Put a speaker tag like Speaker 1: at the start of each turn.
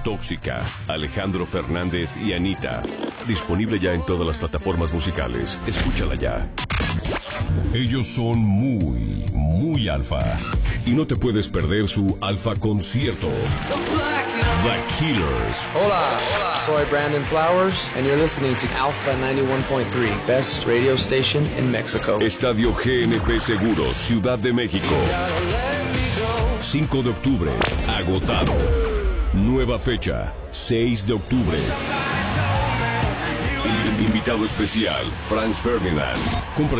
Speaker 1: Tóxica, Alejandro Fernández y Anita. Disponible ya en todas las plataformas musicales. Escúchala ya. Ellos son muy alfa. Y no te puedes perder su alfa concierto. The Killers.
Speaker 2: Hola, soy Brandon Flowers, and you're listening to Alpha 91.3, best radio station in Mexico.
Speaker 1: Estadio GNP Seguros, Ciudad de México. 5 de octubre, agotado. Nueva fecha, 6 de octubre. Invitado especial, Franz Ferdinand. Compra